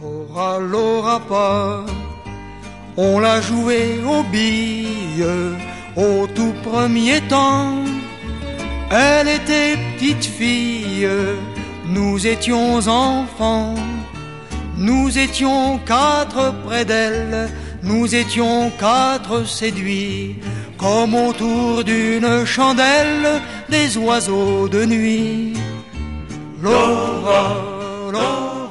Laura, Laura pas, on l'a joué aux billes au tout premier temps. Elle était petite fille, nous étions enfants. Nous étions quatre près d'elle, nous étions quatre séduits, comme autour d'une chandelle des oiseaux de nuit. Laura, Laura.